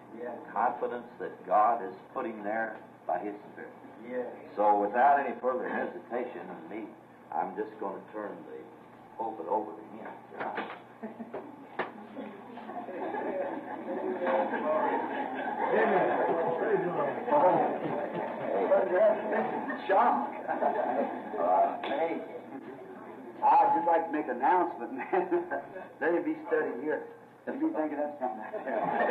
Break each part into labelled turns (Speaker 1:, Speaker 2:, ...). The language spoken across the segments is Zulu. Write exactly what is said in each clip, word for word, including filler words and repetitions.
Speaker 1: Confidence that God is putting there by His Spirit. So without any further hesitation of me, I'm just going to turn the pulpit over to him.
Speaker 2: Shock. uh, hey, I'd just like to make an announcement, man. Let it be studied here. Let me think of that something like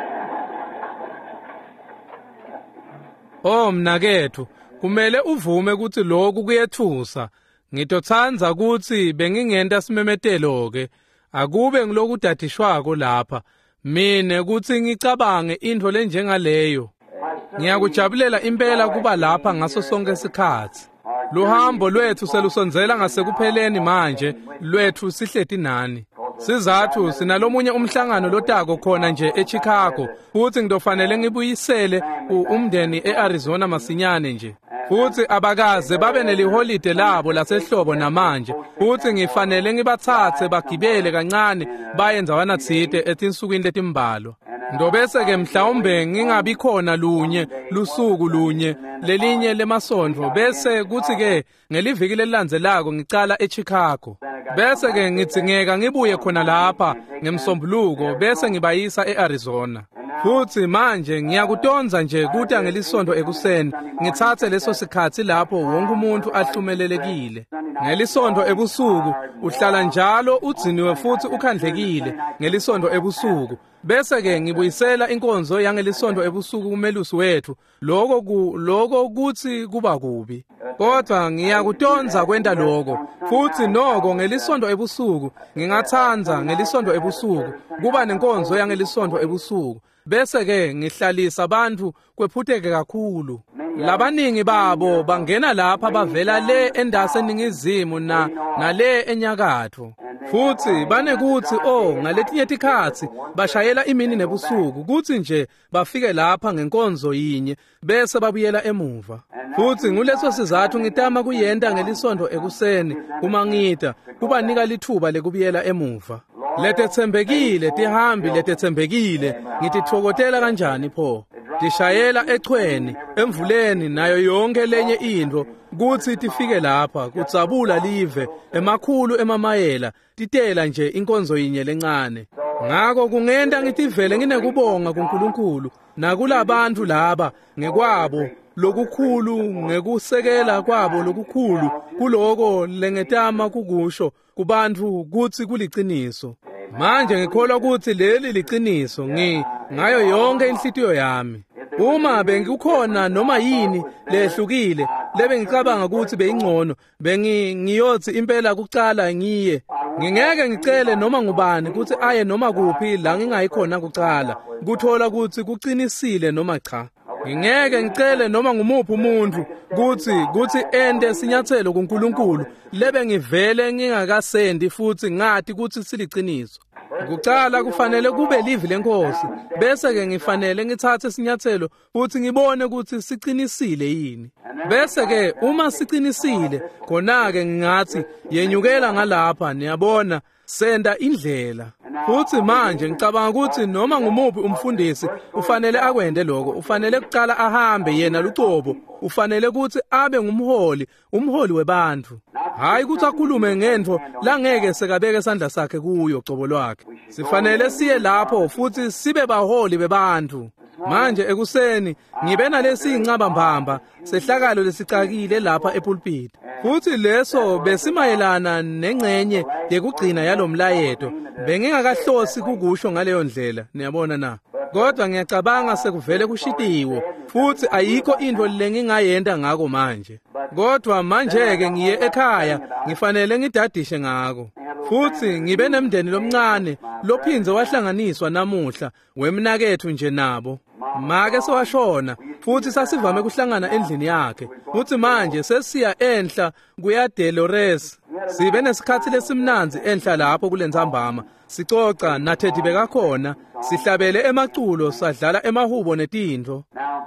Speaker 2: that.
Speaker 3: Oh mnakethu, kumele uvume ukuthi lokhu kuyethusa. Ngitothanza ukuthi bengingenta simemetelo ke. Akube ngilokudadishwako lapha. Mina ukuthi ngicabange into lenjengaleyo. Ngiyakujabulela impela kuba lapha ngaso sonke isikhathi. Luhambo lwethu selusonzela ngasekupheleni manje, lwethu sihleti nani. Sizathu sinalomunye umhlangano lotako khona nje eChicago, futhi ngidofanele ngibuyisele umndeni eArizona masinyane nje. Futhi abakaze babe neliholide labo lasehlobo namanje, futhi ngifanele ngibathathe bagibele kancane bayenzawana thide etinsukwini letimbalwa. Ndobese ke mhlawumbe ngingabi khona lunye lusuku lunye lelinye lemasondvo, bese kuthi ke ngeliviki lelilandzelako ngicala eChicago. Bese ke ngitsingeka ngibuye khona lapha ngemsombuluko bese ngibayisa eArizona. Futhi manje ngiyakutonza nje kuthi ngelisonto ekuseni ngithathe leso sikhathi lapho wonke umuntu ahlumelelekile. Ngelisonto ebusuku uhlala njalo udziniwe futhi ukhandlekile ngelisonto ebusuku. Bese ke ngibuyisela inkonzo yangelisonto ebusuku kumelusi wethu, lokho ku lokho kuthi kuba kubi. Kodwa ngiyakutonza kwenta lokho. Futhi noko ngelisonto ebusuku ngingathanza ngelisonto ebusuku kuba nenkonzo yangelisonto ebusuku. Bese ke ngihlalisa abantu kwephuteke kakhulu. Labaningi babo bangena lapha bavela le endase ningizimu na nale enyakatho. Futhi banekuthi oh ngaletinye tikhathi bashayela imini nebusuku kuthi nje bafike lapha ngenkonzo yinye bese babuyela emuva. Futhi nguleso sizathu ngitama kuyenda ngelisonto ekuseni uma ngita kubanika lithuba lekubuyela emuva. Letethembekile tihambi letethembekile ngitithokotela kanjani pho. Tishayela echweni emvuleni nayo yonke lenye into kuthi tifike lapha kutsabula live emakhulu emamayela titela nje inkonzo yinye lencane. Ngako kungenda ngitivele nginekubonga kuNkulunkulu nakulabantu laba ngekwabo lokukhulu ngekusekela kwabo lokukhulu kuloko lengetama kukusho kubantu kuthi kuliciniso. Manje ngikholwa ukuthi leli liciniso ngi ngayo yonke inhlitiyo yami. Uma bengikukhona noma yini lehlukile lebe ngicabanga ukuthi beyingcono bengi ngiyothi impela kucala ngiye. Ngingeke ngicele noma ngubani ukuthi aye noma kuphi la ngingayikhona kucala kuthola ukuthi kucinisile noma cha. Ngingeke ngicele noma ngumuphi umuntu kuthi kuthi ende sinyathelo kuNkulunkulu lebe ngivele ngingakasendi futhi ngathi ukuthi siliciniso. Kucala kufanele kube livi lenkosi bese ke ngifanele ngithathe sinyathelo futhi ngibone ukuthi siqinisile yini. Bese ke uma siqinisile khona ke ngingathi yenyukela ngalapha niyabona senda indlela. Futhi manje ngicabanga ukuthi noma ngumuphi umfundisi ufanele akwende lokho, ufanele kucala ahambe yena lucobo, ufanele ukuthi abe ngumholi, umholi webantu. Hayi ukuthi akhulume ngento la ngeke sekabeke isandla sakhe kuyo cobo lwakhe. Sifanele siye lapho futhi sibe baholi bebantu. Manje ekuseni ngibe nalesi incaba mbamba sehlakalo lesicakile lapha epulpit. Futhi leso besimayelana nengcenye yekugcina yalomlayeto. Bengingakahlosi kukusho ngaleyo ndlela, niyabona na. Kodwa ngiyacabanga sekuvele kushitiwe futhi ayikho into lengingayenda ngako manje. Kodwa manje ke ngiye ekhaya ngifanele ngidadishe ngako. Futhi ngibe nemndeni lomncane lophinze wahlanganiswa namuhla wemnakethu nje nabo. Make sewashona futhi sasivame kuhlangana endlini yakhe. Futhi manje sesiya enhla kuya Dolores. Sibe nesikhathi lesimnanzi enhla lapho kulenzambama. Sicoca nathethi bekakhona, sihlabele emaculo, sadlala emahubo netindlo.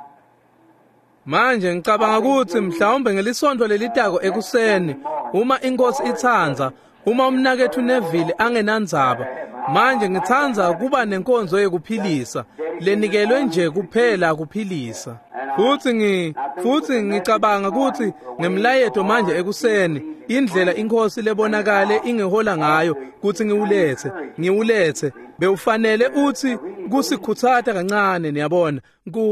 Speaker 3: Manje ngicabanga ukuthi mhlawumbe ngelisonto lelitako ekuseni uma inkosi ithanza, uma umnakethu Neville angenandzaba, manje ngithanda kuba nenkonzo yokuphilisa lenikelwe nje kuphela kuphilisa. Futhi ngi futhi ngicabanga ukuthi ngemlayeto manje ekuseni indlela inkosi lebonakale ingehola ngayo kuthi ngiwulethe ngiwulethe bewufanele uthi kusikhuthatha kancane niyabona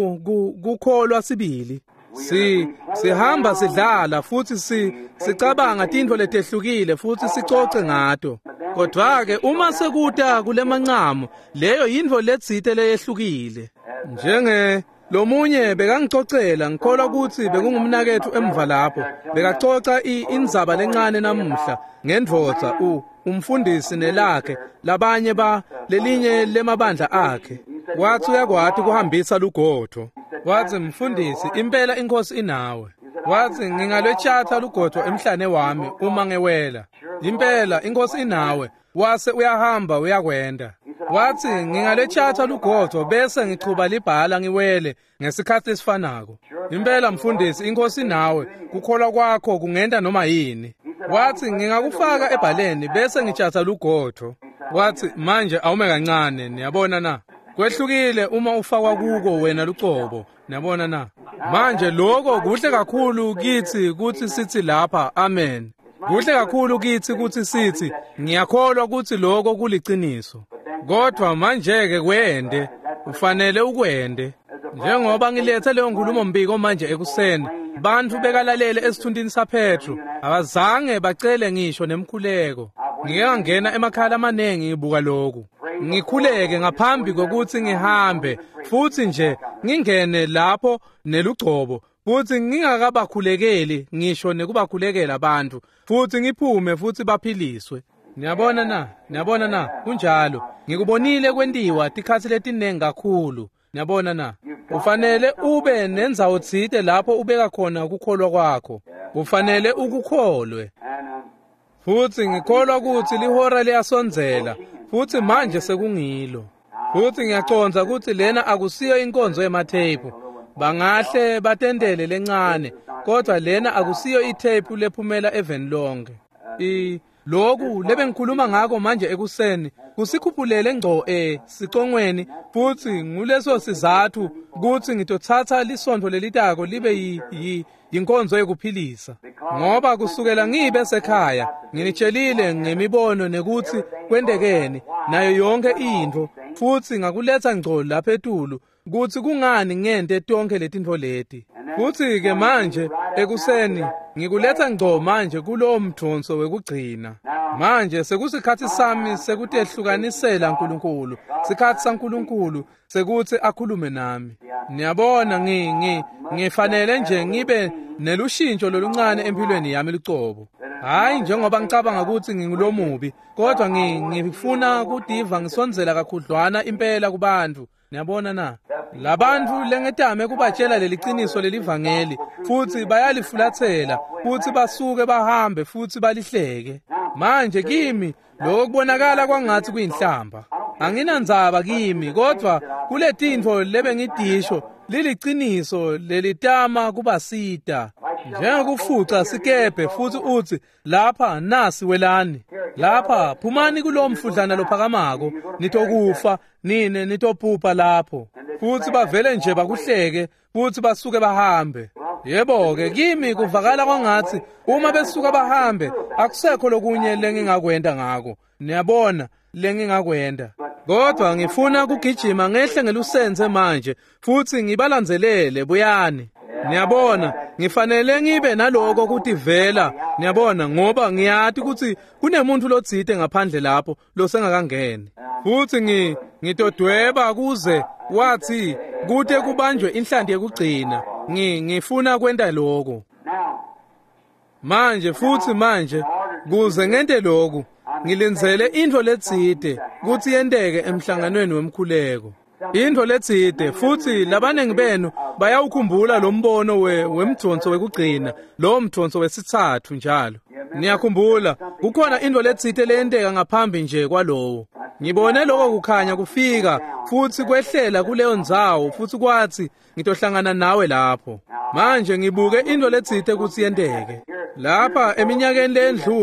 Speaker 3: kukholwa sibili. Si sihamba sidlala futhi si sicabanga tintfo letehlukile futhi sicoce ngato. Kodwa ke uma sekuta kule mancamo leyo yintfo letsite leyehlukile. Njenge lo munye bekangicocela ngikholwa ukuthi bekungumnakethu emva lapho bekacoca indzaba lencane namuhla ngendvodza u umfundisi nelakhe labanye ba lelinye lemabandla akhe. Wathi uyakwati kuhambisa lugodo. Wathi mfundisi impela inkosi inawe. Wathi ngingalwechatha lugodo emhlane wami uma ngewela. Impela inkosi inawe. Wase uyahamba uyakwenda. Wathi ngingalwechatha lugodo bese ngichuba libhala ngiwele ngesikhathi esifanako. Impela mfundisi inkosi nawe kukholwa kwakho kungenda noma yini. Wathi ngingakufaka ebhaleni bese ngichatha lugodo. Wathi manje awume kancane niyabona na. Kwehlukile uma ufakwa kuko wena lucobo niyabona na. Manje lokho kuhle kakhulu kithi kuthi sithi lapha amen. Kuhle kakhulu kithi kuthi sithi ngiyakholwa ukuthi lokho kuliciniso. Kodwa manje ke kwende ufanele ukwende. Njengoba ngilethe leyo nkulumo mbiko manje ekuseni bantu bekalalele esithundini saPetru abazange bacele ngisho nemkhuleko. Ngike ngangena emakhala amanengi ngibuka lokhu. Ngikhuleke ngaphambi kokuthi ngihambe futhi nje ngingene lapho nelugcobo futhi ngingakabakhulekeli ngisho nekubakhulekela abantu futhi ngiphume futhi baphiliswe. Niyabona na niyabona na kunjalo ngikubonile kwendiwa tikhathi letinengi kakhulu. Niyabona na ufanele ube nendzawo tsite lapho ubeka khona ukukholwa kwakho. Ufanele ukukholwe. Futhi ngikholwa ukuthi lihora liyasondzela futhi manje sekungilo. Futhi ngiyaconza ukuthi lena akusiyo inkonzo yemathephu. Bangahle batendele lencane kodwa lena akusiyo ithephu lephumela eveni lonke. I lokhu lebengikhuluma ngako manje ekuseni kusikhuphulele ngco eh sicongweni futhi nguleso sizathu ukuthi ngitothatha lisondvo lelitako libe yi inkonzo yokuphilisa. Ngoba kusukela ngibe sekhaya nginitshelile ngemibono nekuthi kwendekeni nayo yonke into futhi ngakuletha ngco lapha etulu kuthi kungani ngente tonke letintfo leti. Futhi ke manje ekuseni ngikuletha ngco manje kulowo mthonso wekugcina. Manje sekusikhathi sami sekutehlukanisela uNkulunkulu. Sikhathi saNkulunkulu sekuthi akhulume nami. Niyabona ngi ngi ngifanele nje ngibe nelushintsho loluncane empilweni yami lucobo. Hayi njengoba ngicabanga ukuthi ngingulomubi kodwa ngifuna kudiva ngisondzela kakhudlwana impela kubantu. Niyabona na labantu lengetame kubatshela leliciniso lelivangeli futhi bayalifulathela futhi basuke bahambe futhi balihleke. Manje kimi lokho kubonakala kwangathi kuyinhlamba. Anginandzaba kimi kodwa kuletintfo lebengidisho liliciniso lelitama kubasita. Njengokufuca sikephe futhi uthi lapha nasi welani. Lapha phumani kulo mfudlana lophakamako nitokufa nine nitophupha lapho. Futhi bavele nje bakuhleke futhi basuke bahambe. Yebo ke kimi kuvakala kwangathi uma besuka bahambe akusekho lokunye lengingakwenda ngako. Niyabona lengingakwenda. Kodwa ngifuna kugijima ngehle ngelusenze manje futhi ngibalandzelele buyani. Niyabona ngifanele ngibe naloko ukuthi vela niyabona ngoba ngiyathi ukuthi kunemuntu lotsite ngaphandle lapho losengakangene. Futhi ngi ngitodweba kuze wathi kude kubanjwe inhlandi yekugcina. Ngi ngifuna kwenda lokho. Manje futhi manje kuze ngente lokho ngilenzele into letsite ukuthi yendeke emhlanganweni wemkhuleko. Into letsite futhi labanengi benu bayawukhumbula lo mbono we wemthonso wekugcina lo mthonso wesithathu njalo. Niyakhumbula kukhona into letsite leyendeka ngaphambi nje kwalowo. Ngibone lokho kukhanya kufika futhi kwehlela kuleyo ndzawo futhi kwathi ngitohlangana nawe lapho. Manje ngibuke into letsite ukuthi yendeke. Lapha eminyakeni lendlula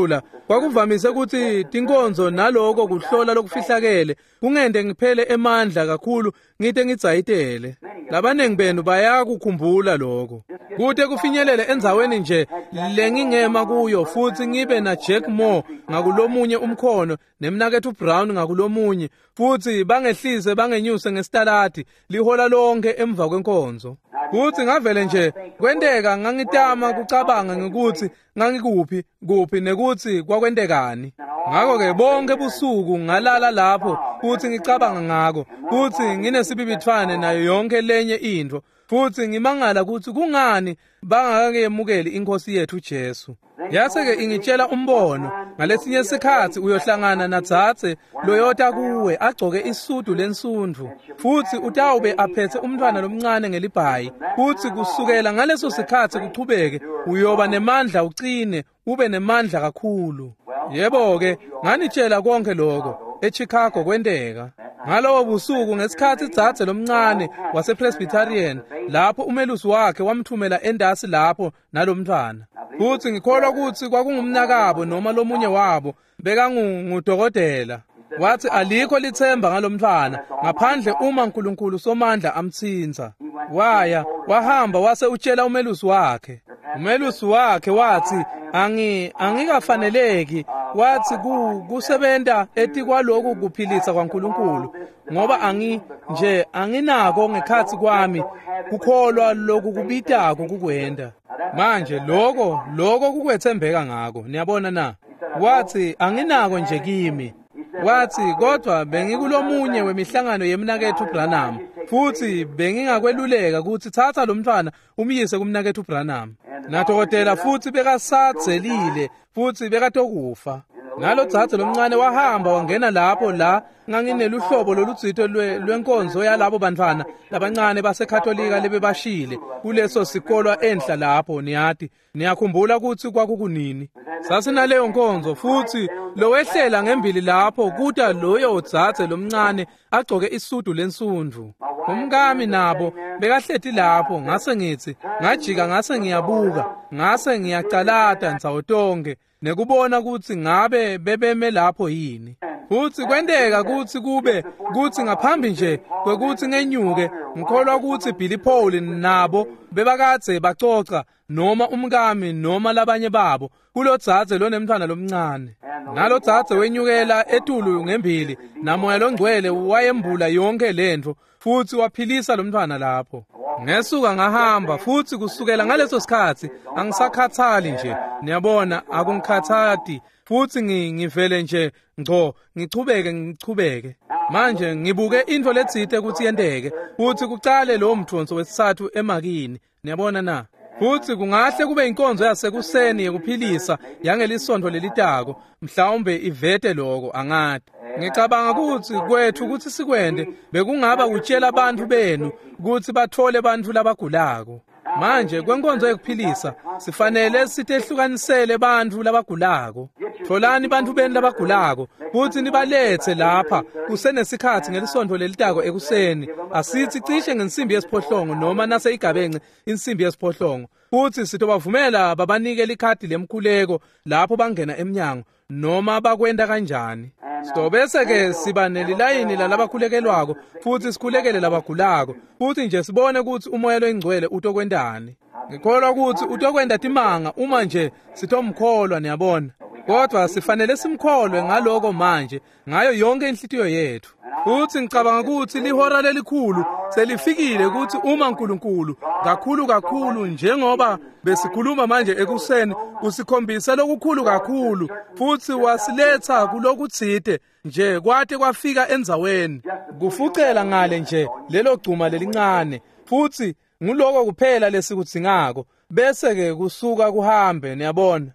Speaker 3: kwakuvamise ukuthi tinkonzo naloko kuhlola lokufihlakele kungende ngiphele emandla kakhulu ngite ngitsayitele. Labanengi benu bayakukhumbula lokho. Kute kufinyelele endzaweni nje lengingema kuyo futhi ngibe na Jack Moore ngakulomunye umkhono nemnakethu Brown ngakulomunye futhi bangehlise bangenyuse ngestalati lihola lonke emva kwenkonzo. Kuthi ngavele nje kwendeka ngangitama kucabanga ngikuthi ngangikuphi kuphi nekuthi kwakwendekani. Ngakho ke bonke busuku ngalala lapho futhi ngicabanga ngako futhi nginesibibithwane nayo yonke lenye into futhi ngimangala ukuthi kungani bangakemukeli inkosi yethu Jesu. Yase ke ingitshela umbono ngalesinye isikhathi uyohlangana naDzadze loyota kuwe agcoke isudu lensundvu futhi utawube aphethe umntwana lomncane ngelibhayi futhi kusukela ngaleso sikhathi kuchubeke uyoba nemandla ucine ube nemandla kakhulu. Yebo ke nganitshela konke lokho eChicago kwendeka. Ngalowo busuku ngesikhathi Dzadze lomncane wasePresbyterian lapho umelusi wakhe wamthumela endasi lapho nalomntwana. Futhi ngikholwa ukuthi kwakungumnakabo noma lomunye wabo bekangudokotela. Wathi alikho lithemba ngalomntwana ngaphandle uma uNkulunkulu somandla amthinza. Waya wahamba wase utshela umelusi wakhe. Umelusi wakhe wathi angi angikafaneleki wathi ku kusebenta etikwaloku kuphilisa kwaNkulunkulu ngoba angi nje anginako ngekhathi kwami kukholwa lokhu kubitako kukwenda. Manje lokho lokho kukwethembeka ngako niyabona na. Wathi anginako nje kimi. Wathi kodwa bengikulomunye wemihlangano yemnakethu Branham futhi bengingakweluleka ukuthi thatha lo mntwana umyise kumnakethu Branham. Nadokotela futhi bekasatselile futhi bekatokufa. Nalo Dzadze lomncane wahamba wangena lapho la ngangineluhlobo lolutsito lwenkonzo yalabo bantwana labancane baseKatolika lebebashile kuleso sikolwa enhla lapho niyati niyakhumbula ukuthi kwakukunini. Sasinaleyo nkonzo futhi lowehlela ngembili lapho kuta loyo Dzadze lomncane agcoke isudu lensundvu. Umkami nabo bekahleti lapho ngase ngithi ngajika ngase ngiyabuka ngase ngiyacalata nsawotonke nekubona ukuthi ngabe bebeme lapho yini. Futhi kwendeka ukuthi kube kuthi ngaphambi nje kwekuthi ngenyuke ngikholwa ukuthi Billy Paul nabo bebakathe bacoca noma umkami noma labanye babo kulo Dzadze lonemntwana lomncane. Nalo Dzadze wenyukela etulu ngembili namoya longcwele wayembula yonke lento futhi waphilisa lomntwana lapho. Ngesuka ngahamba futhi kusukela ngaleso sikhathi angisakhathali nje niyabona akungikhathati futhi ngivele nje ngco ngichubeke ngichubeke. Manje ngibuke into letsite ukuthi yendeke futhi kucale lo mthonso wesithathu emakini niyabona na. Futhi kungahle kube inkonzo yasekuseni yokuphilisa yangelisonto lelitako mhlawumbe ivete lokho angathi. Ngicabanga ukuthi kwethu ukuthi sikwende bekungaba utshela abantu benu ukuthi bathole abantu labagulako. Manje kwenkonzo yokuphilisa sifanele sitehlukanisele abantu labagulako. Tholani abantu benu labagulako futhi nibalethe lapha kusenesikhathi ngelisonto lelitako ekuseni asithi cishe ngensimbi yesiphohlongo noma nase igabence insimbi yesiphohlongo futhi sitobavumela babanike likhadi lemkhuleko lapho bangena eminyango noma bakwenda kanjani. Sitobese ke siba nelilayini lalabakhulekelwako futhi sikhulekele labagulako futhi nje sibone ukuthi umoya loingcwele utokwendani. Ngikholwa ukuthi utokwenda timanga uma nje sitomkholwa niyabona. Kodwa sifanele simkholwe ngaloko manje ngayo yonke inhlitiyo yethu. Futhi ngicabanga ukuthi lihora lelikhulu selifikile ukuthi uma uNkulunkulu kakhulu kakhulu njengoba besikhuluma manje ekuseni kusikhombisa lokukhulu kakhulu futhi wasiletha kulokutsite nje kwate kwafika endzaweni kufucela ngale nje lelo gcuma lelincane futhi nguloko kuphela lesikudzingako bese ke kusuka kuhambe niyabona.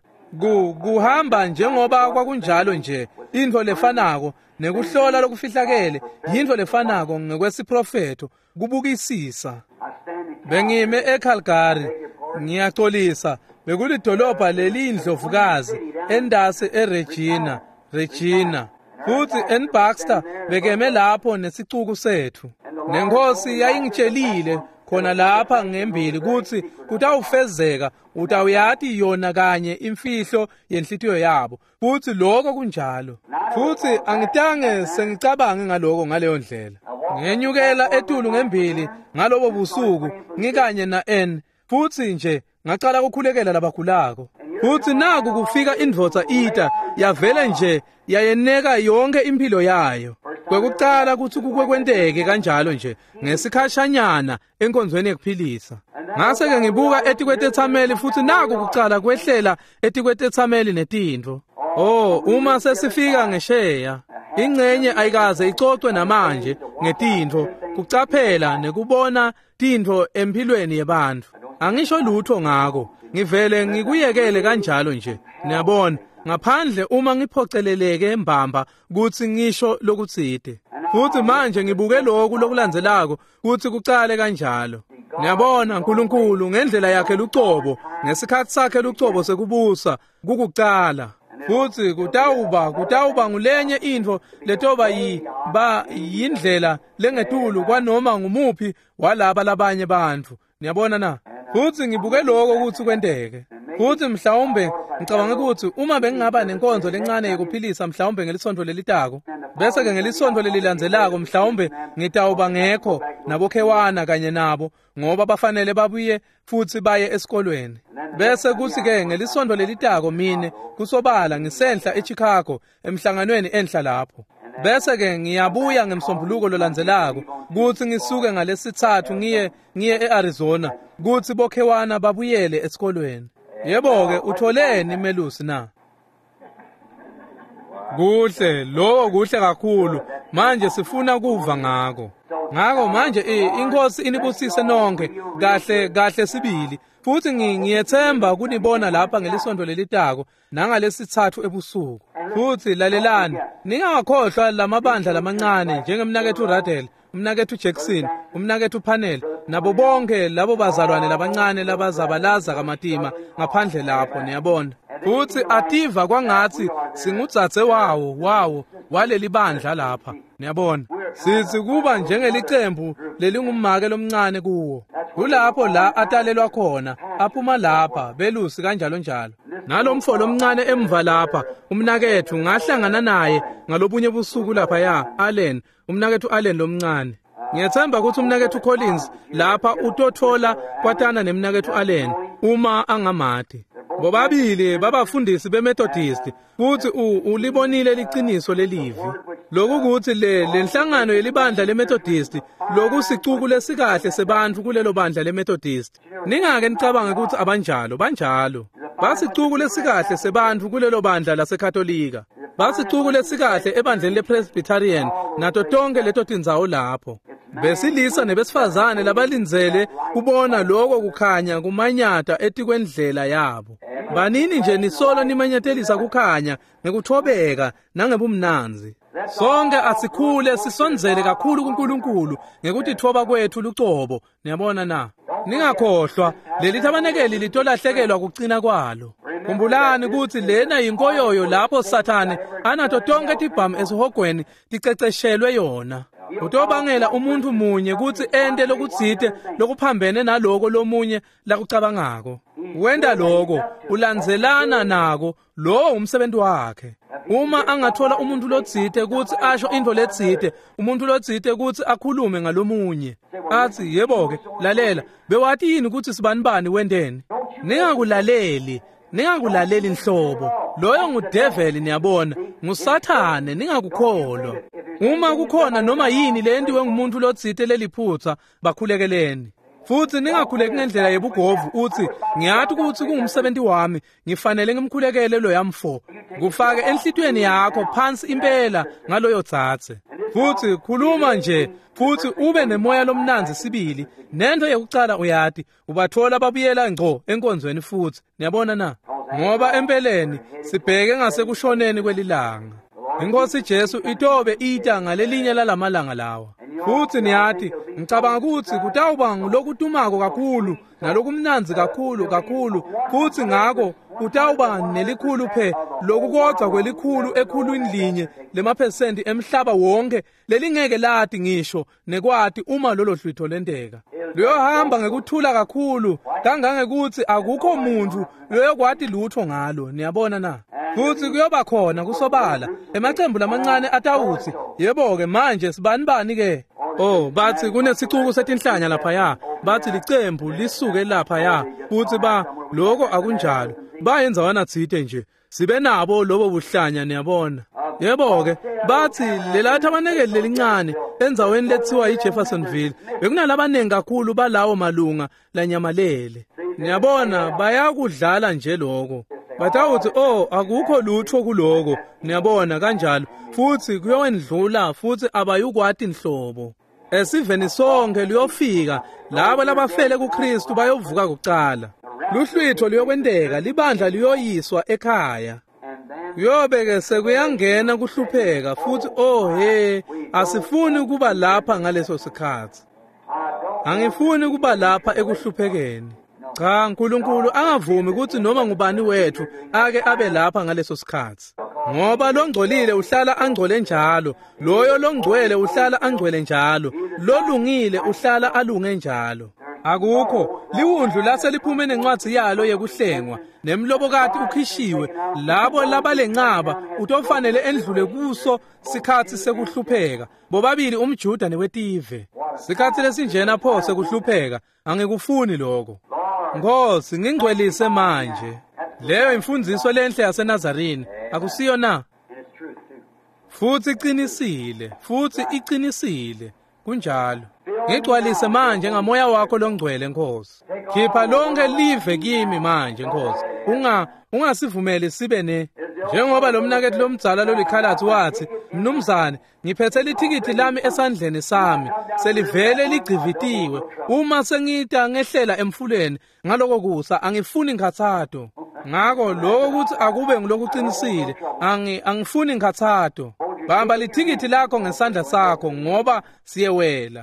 Speaker 3: Kuhamba njengoba kwakunjalo nje into lefanako nekuhlola lokufihlakele yinto lefanako ngekwesiprofeto kubukisisa. Bengime eCalgary ngiyaxolisa bekulidolobha lelindlovukazi endase eRegina Regina futhi eNBaxter bekeme lapho nesicuku sethu. Nenkosi yayingitshelile khona lapha ngembili kuthi kutawufezeka utawuyati yona kanye imfihlo yenhlitiyo yabo futhi lokho kunjalo futhi angitange sengicabange ngaloko ngaleyo ndlela ngenyukela etulu ngembili ngalobo busuku ngikanye na N futhi nje ngaqala ukukhulekela labagulako futhi naku kufika indvodza ita yavele nje yayeneka yonke impilo yayo kwekucala kuthi kukwekwenteke kanjalo nje ngesikhashanyana enkonzweni yekuphilisa ngase ke ngibuka etikwetethameli futhi naku kucala kwehlela etikwetethameli netintfo oh uma sesifika ngesheya ingcenye ayikaze icocwe namanje ngetintfo kucaphela nekubona tintfo empilweni yebantfu angisho lutho ngako ngivele ngikuyekele kanjalo nje niyabona ngaphandle uma ngiphoceleleke embamba kuthi ngisho lokutside futhi manje ngibuke lokhu lokulandzelako kuthi kucale kanjalo niyabona uNkulunkulu ngendlela yakhe lucobo ngesikhathi sakhe lucobo sekubusa kukucala futhi kutawuba kutawuba ngulenye intfo letoba yi ba yindlela lengetulu kwanoma ngumuphi walaba labanye bantfu niyabona na futhi ngibuke lokho ukuthi kwenteke futhi mhlawumbe ngicabanga ukuthi uma bengingaba nenkonzo lencane yokuphilisa mhlawumbe ngelisonto lelitako bese ke ngelisonto lelilandzelako mhlawumbe ngitawuba ngekho nabokhewana kanye nabo ngoba bafanele babuye futhi baye esikolweni bese kuthi ke ngelisonto lelitako mine kusobala ngisenhla eChicago emhlanganweni enhla lapho bese ke ngiyabuya ngemsombuluko lolandzelako kuthi ngisuke ngalesithathu ngiye ngiye eArizona kuthi bokhewana babuyele esikolweni yebo ke utholeni Melusi na kuhle lo kuhle kakhulu manje sifuna kuva ngako ngako manje inkosi inibusise nonke kahle kahle sibili futhi ngiyethemba kunibona lapha ngelisonto lelitako nangalesithathu ebusuku futhi lalelani ningakhohlwa lamabandla lamancane njengemnakethu Radel umnakethu Jackson umnakethu Panel nabo bonke labo bazalwane labancane labazabalaza kamatima ngaphandle lapho niyabona futhi ativa kwangathi singudzadze wawo wawo waleli bandla lapha niyabona sithi kuba njengelicembu lelingumake lomncane kuwo kulapho la atalelwa khona aphuma lapha belusi kanjalo njalo nalomfo lomncane emva lapha umnakethu ngahlangana naye ngalobunye busuku lapha ya Allen umnakethu Allen lomncane ngiyethemba ukuthi umnakethu Collins lapha utothola kwatana nemnakethu Allen uma angamade bobabili babafundisi beMethodist futhi ulibonile liciniso lelivi lokuthi le lenhlangano yelibandla leMethodist lokusicuku lesikahle sebantfu kulelo bandla leMethodist ningake nicabanga ukuthi abanjalo banjalo basicuku lesikahle sebantfu kulelo bandla laseKatolika basicuku lesikahle ebandleni lePresbyterian nato tonke leto tindzawo lapho besilisa nebesifazane labalinzele kubona lokho kukhanya kumanyata etikwendlela yabo banini nje nisolo nimanyatelisa kukhanya ngekuthobeka nangebumnanzi sonke asikhule sisonzele kakhulu kuNkulunkulu ngekuthi thoba kwethu lucobo niyabona na ningakhohlwa leli tabanekeli litolahlekelwa kucina kwalo kumbulani ukuthi lena yinkoyoyo lapho Sathane anato tonke tibhamu esihogweni ticeceshelwe yona utobangela umuntu munye ukuthi ente lokutsite lokuphambene naloko lomunye lakucabangako wenda lokho ulandzelana nako lo umsebenzi wakhe uma angathola umuntu lotsite ukuthi asho into letsite umuntu lotsite ukuthi akhulume ngalomunye athi yebo ke lalela bewathi yini ukuthi sibani bani wendeni ningakulaleli ningakulaleli inhlobo loyo ngudeveli niyabona ngusathane ningakukholwa uma kukhona noma yini lentiwe ngumuntu lotsite leliphutha bakhulekeleni futhi ningakhuleki ngendlela yebugovu uthi ngiyathi ukuthi kungumsebenzi wami ngifanele ngimkhulekele lo yamfo kufake enhlitweni yakho phansi impela ngaloyo dzathe futhi khuluma nje futhi ube nemoya lomnanzi sibili nento yokucala uyati ubathola babuyela ngqo enkonzweni futhi niyabona na ngoba empeleni sibheke ngasekushoneni kwelilanga inkosi Jesu itobe ita ngalelinye lalamalanga lawa futhi niyathi ngicabanga ukuthi kutawuba ngulokutumako kakhulu nalokumnanzi kakhulu kakhulu futhi ngako utawuba nelikhulu phe lokukodwa kwelikhulu ekhulwini linye lemaphesenti emhlaba wonke lelingeke lati ngisho nekwati uma lolo hlwitho lenteka. Luyohamba ngekuthula kakhulu kangangekuthi akukho muntu loyokwati lutho ngalo, niyabona na? Futhi kuyoba khona kusobala emaqembu lamancane atawuthi yebo-ke manje sibani bani ke? Oh, bathi kunesicuku setinhlanya laphaya, bathi licembu lisuke laphaya, futhi ba lokho akunjalo, bayenza wana thite nje sibe nabo lobo buhlanya, niyabona? Yebo-ke bathi lelatha abanekeli lelincane enzaweni lethiwa yiJeffersonville bekunalabaningi kakhulu balawo malunga lanyamalele, niyabona? Bayakudlala nje lokho, batawuthi oh akukho lutho kuloko, niyabona kanjalo, futhi kuyowendlula futhi abayukwati inhlobo. Esiveni sonke liyofika labo labafele kuKristu bayovuka kuqala. Luhlwitho liyokwendeka, libandla liyoyiswa ekhaya. Kuyobe-ke sekuyangena kuhlupheka futhi oh he asifuni ukuba lapha ngaleso sikhathi. Angifuni ukuba lapha ekuhluphekeni. Cha, uNkulunkulu angavumi ukuthi noma ngubani wethu ake abe lapha ngaleso sikhathi. Ngoba longcolile uhlala angcole njalo, loyo longcwele uhlala angcwele njalo, lolungile uhlala alunge njalo. Akukho liwundlu lase liphume nencwadi yalo yekuhlengwa nemlobokati ukhishiwe labo labalenqaba utofanele endlule kuso sikhathi sekuhlupheka bobabili umJuda newetive. Sikhathi lesinjena pho sekuhlupheka angikufuni lokho. Nkosi ngingcwelise manje. Leyo imfundiso lenhle yaseNazarini akusiyo na? Futhi iqinisile, futhi iqinisile kunjalo. Ngigcwalise manje ngamoya wakho longcwele Nkosi. Khipha lonke live kimi manje Nkosi. Unga ungasivumeli sibe ne njengoba lo mnakethi lomdzala lolikhalathi wathi, mnumzane ngiphethe lithikithi lami esandleni sami selivele ligcivitiwe, uma sengita ngehlela emfuleni ngaloko kusa angifuni ngakhathato. Ngakho lokho ukuthi akube ngilokuqinisile angi angifuni ngakhathato. Bamba lithikithi lakho ngesandla sakho ngoba siyewela.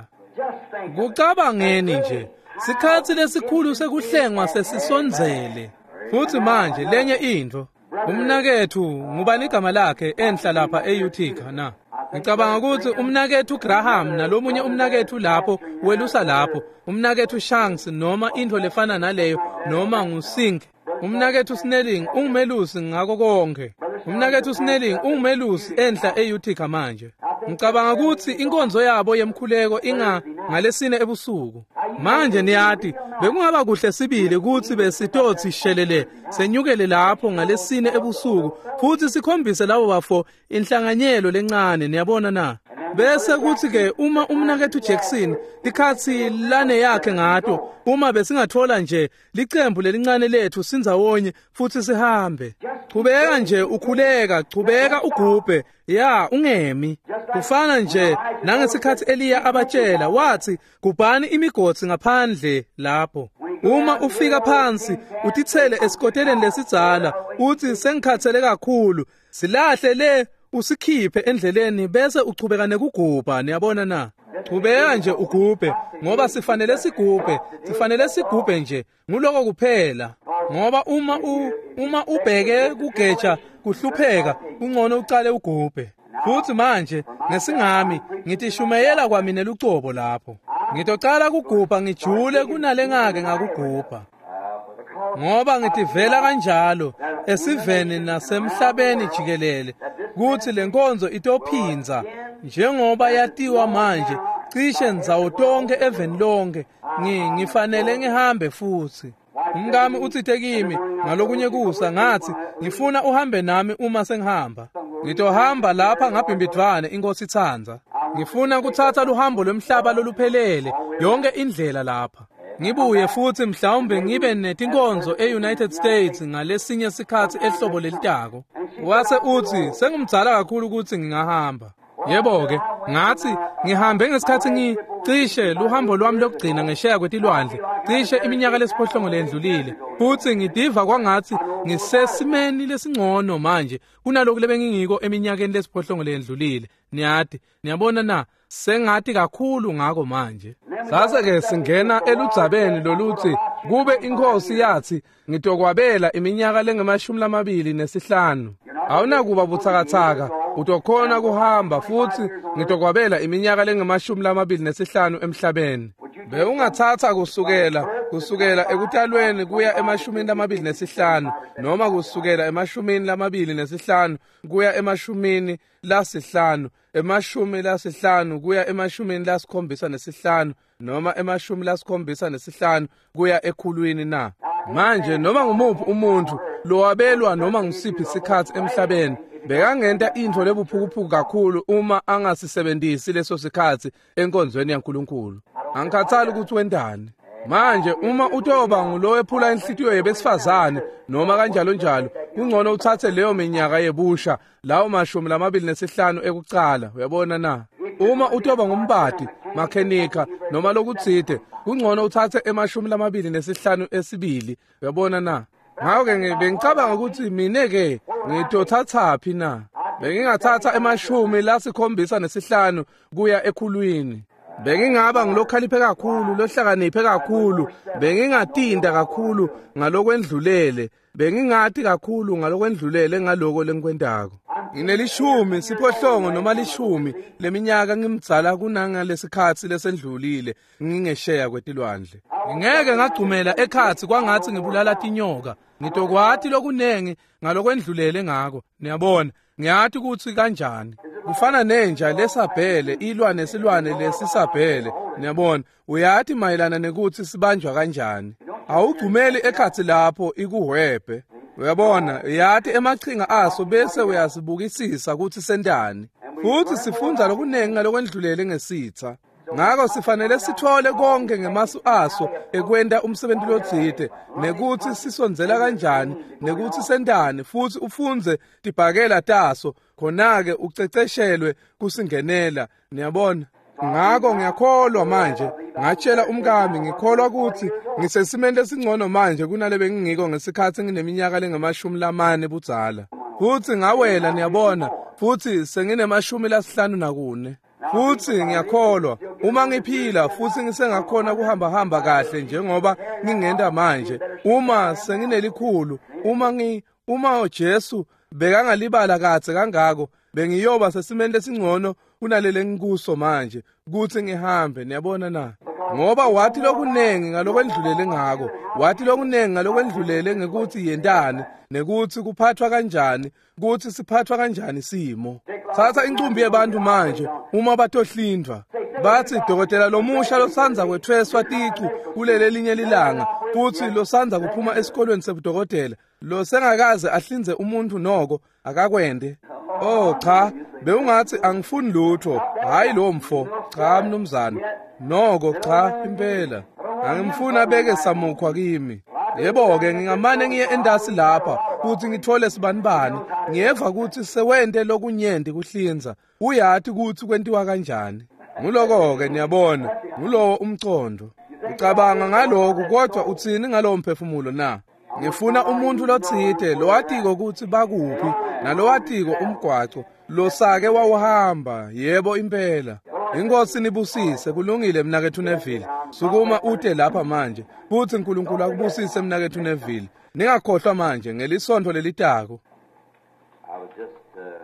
Speaker 3: Kucabangeni nje sikhathi lesikhulu sekuhlengwa sesisonzele. Futhi manje lenye into umnakethu ngubani igama lakhe enhla lapha eUtica na? Ngicabanga ukuthi umnakethu Graham nalomunye umnakethu lapho welusa lapho, umnakethu Shanks noma into lefana naleyo noma nguSink. Umnakethu Snelling ungumelusi ngako konke. Umnakethu Snelling ungumelusi enhla eUtica manje. Ngicabanga ukuthi inkonzo yabo yemkhuleko inga ngalesine ebusuku. Manje niyati bekungaba kuhle sibili ukuthi besitothi shelele senyukele lapho ngalesine ebusuku futhi sikhombise labo bafo inhlanganyelo lencane, niyabona na? Bese kuthi ke uma umnakethu Jackson ikhathi lane yakhe ngato, uma besingathola nje licembu lelincane lethu sindzawonye futhi sihambe. Chubeka nje ukhuleka, chubeka ugubhe, ya ungemi. Kufana nje nangesikhathi Eliya abatshela wathi kubhani imigotsi ngaphandle lapho. Uma ufika phansi utithele esikoteleni lesidzala uthi sengikhathele kakhulu, silahle le usikhiphe endleleni bese uchubeka nekugubha, niyabona na? Chubeka nje ugubhe ngoba sifanele sigubhe, sifanele sigubhe nje nguloko kuphela. Ngoba uma u uma ubheke kugeja kuhlupheka ungcono uqale ugubhe. Futhi manje ngesingami ngithi shumeyela kwami nelucobo lapho. Ngitocala kugubha ngijule kunale ngake ngakugubha. Ngoba ngithi vela kanjalo esiveni nasemhlabeni jikelele kuthi lenkonzo itophinza njengoba yatiwa manje cishe nzawo tonke eveni lonke ngifanele ngihambe futhi. Umngami uthithe kimi ngalokunye kusa ngathi ngifuna uhambe nami uma sengihamba. Ngitohamba lapha ngabhimbidvane inkosi ithanza. Ngifuna ukuthatha luhambo lomhlaba loluphelele yonke indlela lapha. Ngibuye futhi mhlawumbe ngibe netinkonzo eUnited States ngalesinye sikhathi ehlobo lelitako. Wase uthi sengumdzala kakhulu ukuthi ngingahamba. Yebo-ke, ngathi ngihambe ngesikhathi ngicishe luhambo lwami lokugcina ngesheya kwetilwandle, cishe iminyaka lesiphohlongo ledlulile. Futhi ngidiva kwangathi ngisesimeni lesingcono manje kunalokhu lebengingiko eminyakeni lesiphohlongo ledlulile. Niyathi, niyabona na, sengathi kakhulu ngako manje. Sase-ke singena eludzabeni loluthi kube inkosi yathi ngitokwabela iminyaka lengemashumi lamabili nesihlanu. Awunakuba buthakathaka, utokhona kuhamba futhi ngitokwabela iminyaka lengemashumi lamabili nesihlanu emhlabeni. Bewungathatha kusukela kusukela ekutalweni kuya emashumini lamabili nesihlanu noma kusukela emashumini lamabili nesihlanu kuya emashumini lasihlanu, emashumi lasihlanu kuya emashumini lasikhombisa nesihlanu noma emashumi lasikhombisa nesihlanu kuya ekhulwini na. Manje noma ngumuphi umuntu lowabelwa noma ngusiphi isikhathi emhlabeni bekangenta into lebuphukuphuku kakhulu uma angasisebenzisi leso sikhathi enkonzweni yaNkulunkulu. Angikhathali ukuthi wendani. Manje uma utoba ngulo ephula inhlitiyo yebesifazane noma kanjalo njalo, kungcono uthathe leyo minyaka yebusha lawo mashumi lamabili nesihlanu ekucala, uyabona na. Uma utoba ngumbadi, makhenika noma lokutsite, kungcono uthathe emashumi lamabili nesihlanu esibili, uyabona na. Ngakho-ke bengicabanga ukuthi mine-ke ngitothathaphi na. Bengingathatha emashumi lasikhombisa nesihlanu kuya ekhulwini. Bengingaba ngilokhaliphe kakhulu, lohlakaniphe kakhulu, bengingatinda kakhulu ngalokwendlulele, bengingathi kakhulu ngalokwendlulele ngaloko lengikwendako. Nginelishumi siphohlongo noma lishumi leminyaka ngimdzala kunangalesikhathi lesendlulile ngingesheya kwetilwandle. Ngeke ngagcumela ekhathi kwangathi ngibulala tinyoka, ngitokwathi lokunengi ngalokwendlulele ngako. Niyabona, ngiyathi ukuthi kanjani. Kufana nenja lesabhele ilwa nesilwane lesisabhele, niyabona, uyathi mayelana nekuthi sibanjwa kanjani. Awugcumeli ekhathi lapho ikuhwebhe, uyabona, uyathi emachinga aso bese uyasibukisisa ukuthi sendani. Futhi sifunda lokunengi ngalokwendlulele ngesitha. Ngakho sifanele sithole konke ngemasu aso ekwenda umsebenzi lotsite, nekuthi sisonzela kanjani, nekuthi sendani, futhi ufunze tibhakela taso, khona-ke uceceshelwe kusingenela, niyabona. Ngakho ngiyakholwa manje, ngatshela umkami ngikholwa ukuthi ngisesimeni lesingcono manje kunale bengingiko ngesikhathi ngineminyaka lengemashumi lamane budzala. Futhi ngawela, niyabona, futhi senginemashumi lasihlanu nakune. Futhi ngiyakholwa uma ngiphila futhi ngisengakhona kuhamba hamba kahle njengoba ngingenda manje, uma senginelikhulu, uma ngi uma uJesu bekangalibala kathe kangako, bengiyoba sesimeni lesingcono kunalele ngikuso manje ukuthi ngihambe, niyabona na. Ngoba wathi lokunengi ngalokwendlulele ngako, wathi lokunengi ngalokwendlulele ngekuthi yendani, nekuthi kuphathwa kanjani, kuthi siphathwa kanjani simo. Thatha incumbi yabantu manje uma batohlindwa, bathi dokotela lomusha losanza kwethweswa ticu kulele linye lilanga, futhi losanza kuphuma esikolweni sebudokotela, lo sengakaze ahlinze umuntu noko akakwende. Oh cha, bewungathi angifuni lutho, hayi lo mfo, cha mnumzana, noko cha impela. Angimfuna beke samukhwa kimi. Yebo-ke ngingamane ngiye endasi lapha futhi ngithole sibanibani, ngiyeva ukuthi sewente lokunyenti kuhlinza, uyathi ukuthi kwentiwa kanjani. Nguloko-ke niyabona, ngulowo umcondo. Ucabanga ngalokho kodwa uthini ngalowo mphefumulo na? Ngifuna umuntu lotsite, lowatiko ukuthi bakuphi, nalowatiko umgwaco, losake wawuhamba, yebo impela. Inkosi nibusise, kulungile mnakethu Neville. Sukuma ude lapha manje, futhi uNkulunkulu akubusise mnakethu Neville. Ningakhohlwa manje ngelisonto lelitako.
Speaker 1: I was just uh,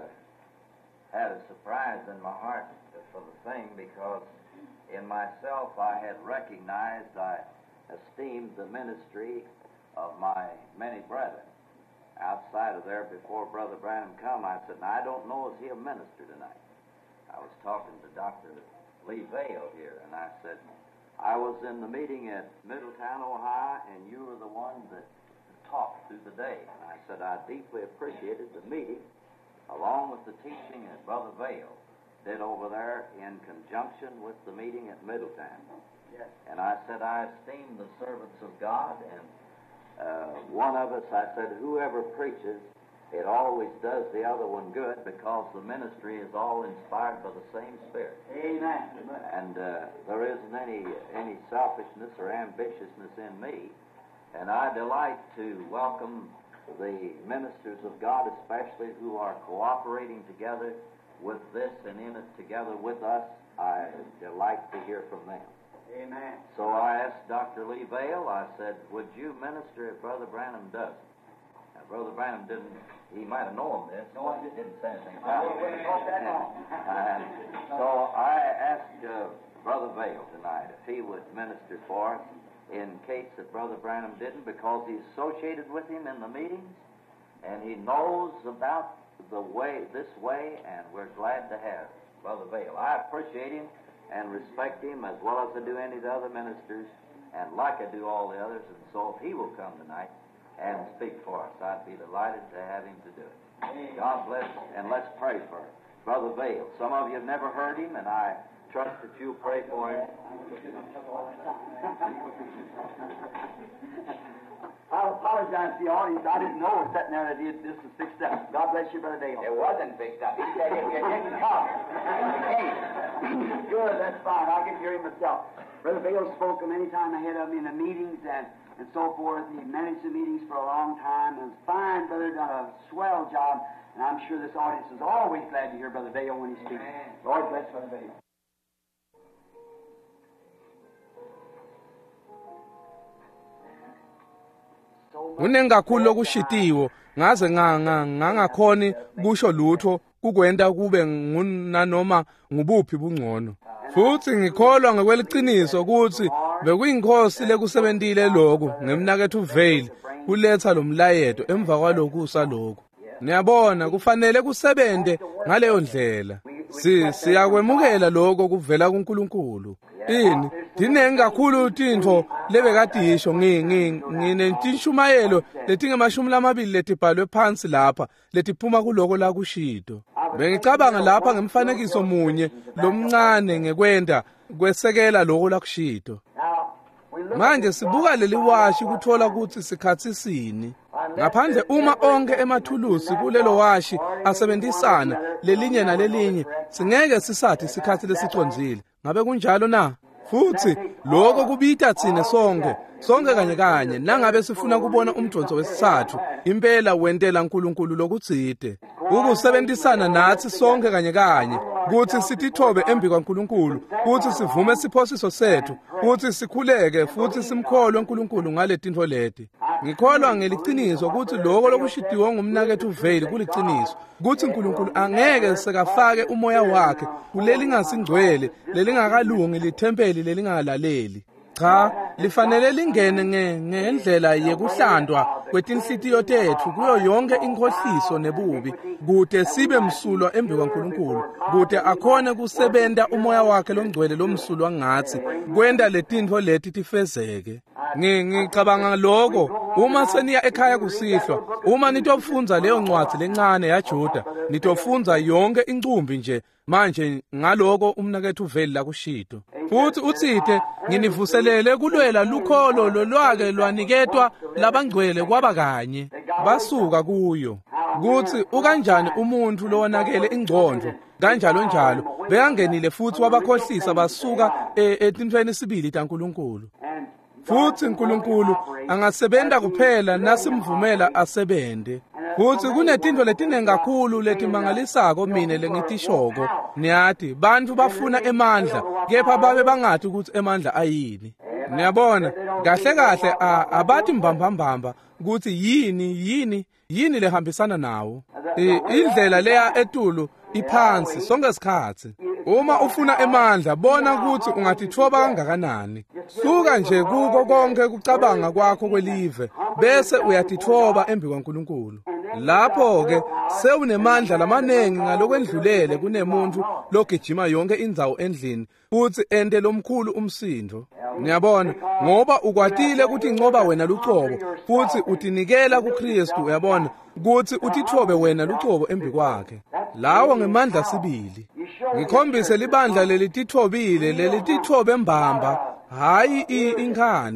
Speaker 1: had a surprise in my heart for the thing because in myself I had recognized, I esteemed the ministry of my many brethren. Outside of there, before Brother Branham come, I said, now I don't know is he a minister tonight. I was talking to Doctor Lee Vale here, and I said, I was in the meeting at Middletown, Ohio, and you were the one that talked through the day. And I said, I deeply appreciated the meeting, along with the teaching that Brother Vale did over there in conjunction with the meeting at Middletown. Yes. And I said, I esteem the servants of God, and uh, one of us, I said, whoever preaches it always does the other one good because the ministry is all inspired by the same Spirit.
Speaker 2: Amen.
Speaker 1: And uh, there isn't any any selfishness or ambitiousness in me. And I delight to welcome the ministers of God, especially who are cooperating together with this and in it together with us. I delight to hear from them.
Speaker 2: Amen.
Speaker 1: So I asked Doctor Lee Vale, I said, would you minister if Brother Branham doesn't? Now, Brother Branham didn't, he might have known this, no, he didn't say anything about it. And so I asked uh, Brother Vale tonight if he would minister for us in case that Brother Branham didn't, because he's associated with him in the meetings, and he knows about the way, this way, and we're glad to have Brother Vale. I appreciate him and respect him as well as I do any of the other ministers, and like I do all the others, and so if he will come tonight and speak for us, I'd be delighted to have him to do it. God bless, and let's pray for Brother Vale. Some of you have never heard him, and I trust that you'll pray for him.
Speaker 2: I apologize to the audience. I didn't know it was sitting there that he, this was fixed up. God bless you, Brother Dale.
Speaker 4: It wasn't fixed up. He said if you didn't come.
Speaker 2: Good, that's fine. I can hear him myself. Brother Vale spoke many times ahead of me in the meetings and, and so forth. He managed the meetings for a long time. And it's fine, brother, done a swell job. And I'm sure this audience is always glad to hear Brother Vale when he speaks. Lord bless Brother Vale.
Speaker 3: Kuningi kakhulu lokushitiwe ngaze ngangakhoni kusho lutho kukwenda kube ngunanoma ngubuphi bungcono. Futhi ngikholwa ngekweliciniso ukuthi bekuyinkosi lekusebentile lokho ngemnakethu Vale kuletha lomlayeto emva kwalokusa lokho. Niyabona kufanele kusebente ngaleyo ndlela. Si siyakwemukela lokho kuvela kuNkulunkulu. Ini dinengi kakhulu tintfo lebekadisho nginentishumayelo letingemashumi lamabili letibhalwe phansi lapha letiphuma kuloko la kushito. Bengicabanga lapha ngemfanekiso munye lomncane ngekwenda kwesekela lokho la kushito. Manje sibuka leli washi kuthola ukuthi sikhathi sini. Ngaphandle uma onke emathulusi kulelo washi asebenzisana lelinye nalelinye singeke sisathi isikhathi lesicondzile. Ngabe kunjalo na? Futhi lokho kubita thina sonke sonke kanye kanye nangabe sifuna kubona umdonso wesithathu impela wentela uNkulunkulu lokutside ukusebenzisana nathi sonke kanye kanye kuthi sitithobe embi kwaNkulunkulu kuthi sivume siphosiso sethu kuthi sikhuleke futhi simkholwe uNkulunkulu ngale tintfo leti. Ngikholwa ngeliciniso ukuthi lokho lokushidiwe ngumnakethu Vale kuliciniso kuthi uNkulunkulu angeke sekafake umoya wakhe kuleli ngasingcwele lelingakalungi lithempeli lelingalaleli. Cha, lifanele lingene ngendlela yekuhlandwa kwetinhlitiyo tethu kuyo yonke inkhohliso nebubi kude sibe msulwa embi kwaNkulunkulu kude akhone kusebenta umoya wakhe longcwele lomsulwa ngathi kwenda letintfo leti tifezeke. Ngicabanga lokho uma seniya ekhaya kusihlwa uma nitofundza leyo ncwadi lencane yaJuda nitofundza yonke incumbi nje manje ngaloko umnakethu Vale la kushito. Futhi utsite nginivuselele kulwela lukholo lolwake lwaniketwa labangcwele kwaba kanye basuka kuyo kuthi ukanjani umuntu lowonakele ingcondvo kanjalo njalo beyangenile futhi wabakhohlisa basuka etintweni sibili taNkulunkulu. Futhi uNkulunkulu angasebenta kuphela nasimvumela asebente. Futhi kunetintfo letinengi kakhulu letimangalisako mina lengitishoko niyathi bantfu bafuna emandla kepha babe bangathi ukuthi emandla ayini. Niyabona kahle kahle abathi mbambambamba ukuthi yini yini yini lehambisana nawo. Indlela leya etulu iphansi sonke isikhathi. Uma ufuna emandla bona ukuthi ungatithoba kangakanani. Suka nje kuko konke kucabanga kwakho kwelive bese uyatithoba embi kwaNkulunkulu. Lapho ke sewunemandla lamanengi ngalokwendlulele kunemuntu logijima yonke indzawo endlini futhi ente lomkhulu umsindo. Niyabona ngoba ukwatile ukuthi ngoba wena lucobo futhi utinikela kuKristu uyabona ukuthi utithobe wena lucobo embi kwakhe. Lawo ngemandla sibili. Ngikhombise libandla lelitithobile lelitithobe mbamba hayi ingani.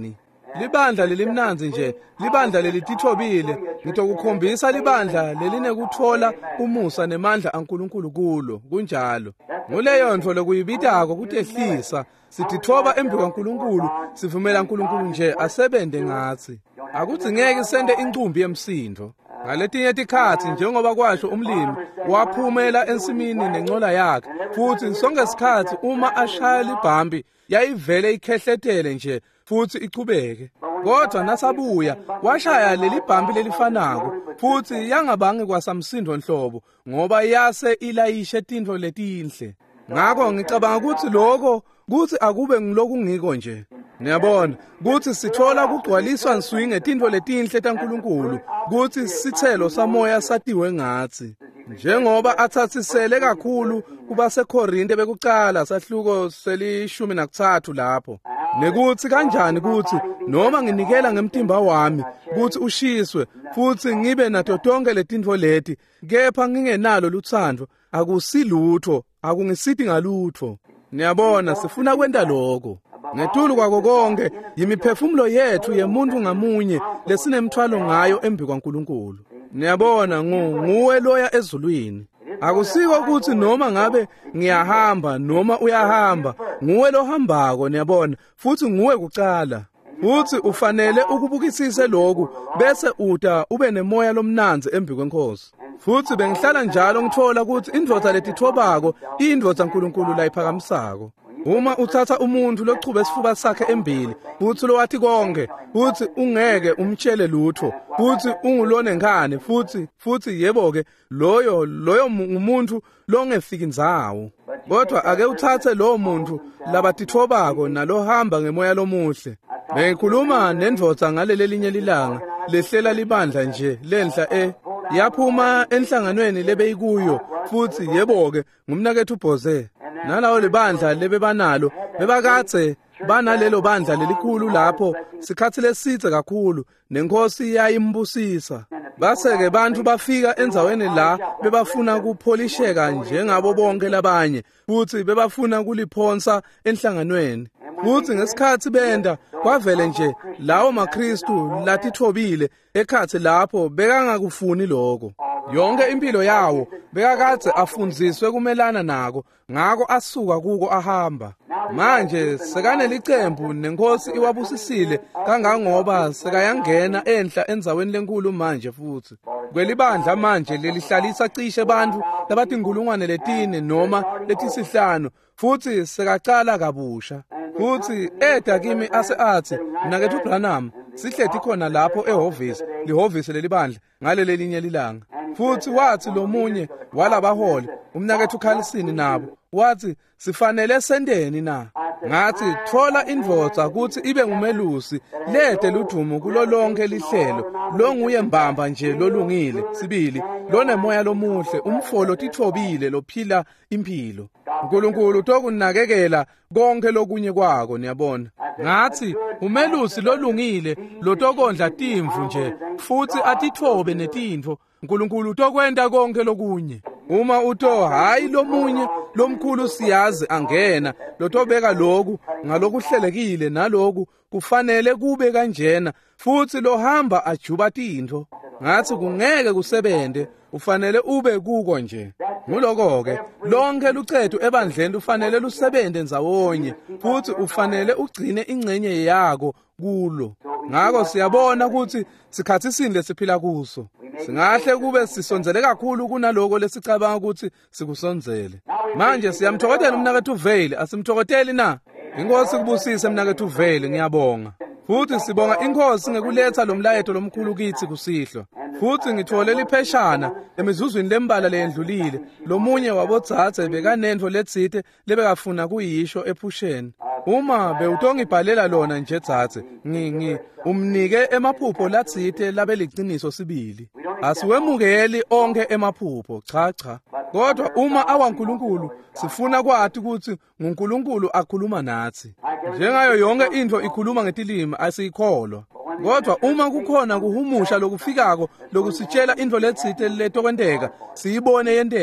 Speaker 3: libandla lelimnanzi nje, libandla lelitithobile, ngitokukhombisa libandla lelinekuthola umusa nemandla aNkulunkulu kulo, kunjalo. Nguleyo ndvo lokuyibitako kutehlisa, sitithoba embi kwaNkulunkulu, sivumela uNkulunkulu nje asebente ngathi. Akuthi ngeke sende incumbi yemsindo. Ngaletinye tikhathi njengoba kwasho umlimi waphumela ensimini nencola yakhe, futhi sonke isikhathi uma ashaya libhambi yayivele ikhehletele nje futhi ichubeke. Kodwa nasabuya washaya leli bhambi lelifanako futhi yangabange kwasamsindo nhlobo ngoba yase ilayishe tintfo letinhle. Ngakho ngicabanga ukuthi lokho kuthi akube ngiloku ngiko nje. Niyabona kuthi sithola kugcwaliswa nswi ngetintfo letinhle taNkulunkulu, kuthi sithelo samoya satiwe ngathi. Njengoba athathisele kakhulu kubaseKorinte bekucala sahluko selishumi nakuthathu lapho. Nekuthi kanjani kuthi noma nginikela ngemtimba wami kuthi ushiswe futhi ngibe nato tonke letintfo leti, kepha ngingenalo luthando, akusilutho, akungisiti ngalutho. Niyabona sifuna kwenta lokho. Ngetulu kwako konke yimiphefumulo yethu yemuntu ngamunye lesinemthwalo ngayo embi kwaNkulunkulu. Niyabona nguwe loya ezulwini. Akusiko ukuthi noma ngabe ngiyahamba noma uyahamba, nguwe lohambako, niyabona, futhi nguwe kucala. Futhi ufanele ukubukisise lokhu bese uta ube nemoya lomnanzi embi kwenkosi. Futhi bengihlala njalo ngithola ukuthi indvodza letithobako indvodza uNkulunkulu la iphakamisako. Uma uthatha umuntu lochube isifuba sakhe embili, futhi lowathi konke, futhi ungeke umtshele lutho, futhi ungulone ngane, futhi futhi yebo-ke loyo loyo umuntu longefiki nzawo. Kodwa ake uthathe lowo muntu labatithobako nalohamba ngemoya lomuhle. Bengikhuluma nendvodza ngaleli linye lilanga lehlela libandla nje lenhla e yaphuma enhlanganweni lebeyikuyo, futhi yebo-ke ngumnakethu uBhoze. Nalawo libandla lebebanalo bebakatse banalelo bandla lelikhulu lapho sikhathi lesitse kakhulu nenkosi yayimbusisa. Base-ke bantu bafika enzaweni la bebafuna kupholisheka njengabo bonke labanye, futhi bebafuna kuliphonsa enhlanganweni. Futhi ngesikhathi benda kwavele nje lawo maKristu latithobile ekhathi lapho bekangakufuni lokho. Yonke impilo yawo bekakatse afundziswe kumelana nako, ngako asuka kuko ahamba. Manje sekanelicembu nenkosi iwabusisile kangangoba sekayangena enhla enzaweni lenkulu manje futhi. Kwelibandla manje lelihlalisa cishe bantu labatinkulungwane letine noma letisihlanu, futhi sekacala kabusha. Futhi eda kimi ase athi mnakethu uBranham sihlethi khona lapho ehhovisi lihhovisi lelibandla ngaleli linye lilanga. Futhi wathi lo munye walabaholi umnakethu uKhalisini nabo wathi sifanele sendeni na. Ngathi thola indvodza ukuthi ibe ngumelusi lede ludumo kulo lonke lihlelo, lo nguye mbamba nje lolungile, sibili lonemoya lomuhle, umfolo tithobile lophila impilo. uNkulunkulu tokunakekela konke lokunye kwako, niyabona. Ngathi umelusi lolungile lotokondla timvu nje futhi atithobe netintfo, uNkulunkulu tokwenta konke lokunye. Uma uto hayi lomunye lomkhulu siyazi angena lotobeka lokhu ngalokuhlelekile naloku kufanele kube kanjena, futhi lohamba ajuba tintho. Ngathi kungeke kusebente, ufanele ube kuko nje. Nguloko-ke lonke lucethu ebandleni ufanele lusebente ndzawonye, futhi ufanele ugcine ingcenye yako kulo. Ngakho siyabona ukuthi sikhathi sinde siphila kuso. Singahle kube sisonzele kakhulu kunaloko lesicabanga ukuthi sikusonzele. Manje siyamthokozela umnakethu uVale, asimthokoteli na? Inkosi kubusise umnakethu uVale, ngiyabonga. Futhi sibonga inkosi ngekuletha lomlayeto lomkhulu kithi kusihlwa. Futhi ngithole lipheshana emizuzwini lembala lendlulile, lomunye wabodzathe bekanento letsite lebekafuna kuyisho ephusheni. Uma bewutongibhalela lona nje dzathe, ngingi umnike emaphupho latsite labeliciniso sibili. Asiwemukeli onke emaphupho, cha cha. Kodwa uma awaNkulunkulu sifuna kwathi ukuthi nguNkulunkulu akhuluma nathi. Njengayo yonke into ikhuluma ngetilimi asiyikholwa. Kodwa uma kukhona kuhumusha lokufikako lokusitshela into letsite letokwenteka siyibone yenteka,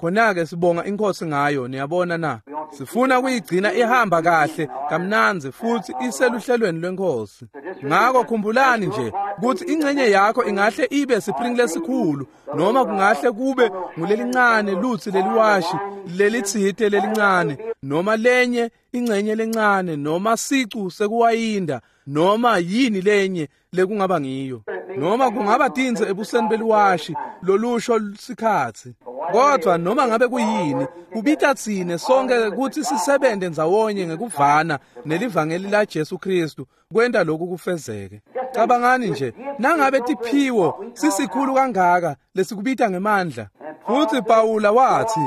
Speaker 3: khona-ke sibonga inkosi ngayo. Niyabona na, sifuna kuyigcina ihamba kahle kamnanzi futhi iseluhlelweni lwenkosi. Ngakho khumbulani nje ukuthi ingxenye yakho ingahle ibe sipringi lesikhulu, noma kungahle kube ngulelincane luthi leliwashi, lelitsithe lelincane, noma lenye ingxenye lencane, noma sicu sekuwayinda, noma yini lenye lekungaba ngiyo, noma kungaba tinze ebuseni beliwashi lolusho sikhathi. Kodwa noma ngabe kuyini, kubita tsine sonke ukuthi sisebende ndzawonye ngekuvana nelivangeli la Jesu Kristu kwenda lokhu kufezeke. Cabangani nje, nangabe tiphiwo sisikhulu kangaka lesikubita ngemandla. Futhi Pawula wathi,